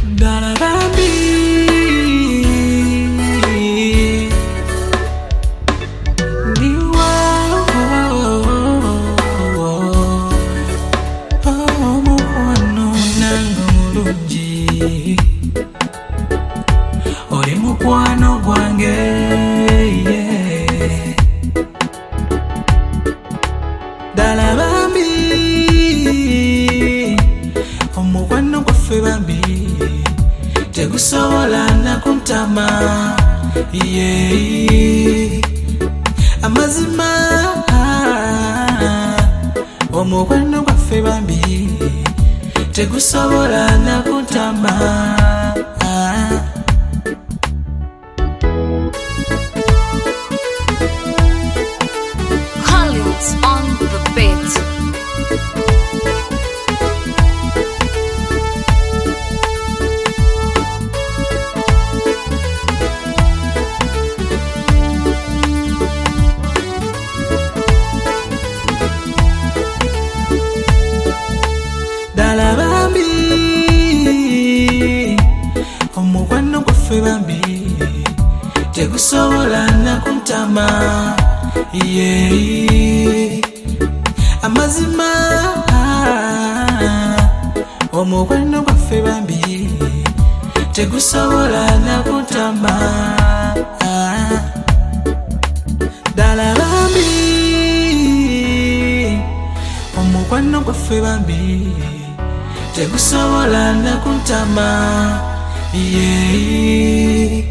Dala bambi Oli mukwano gwange Dala bambi omukwano gwaffe bambi tegusobola nakuntama amazima omukwano gwaffe bambi tegusobola nakuntama Collins on the beat. Dala bambi omukwano gwaffe bambi tegusobola nakuntama amazima omukwano gwaffe bambi tegusobola nakuntama Dala bambi omukwano gwaffe bambi tegusobola nakuntama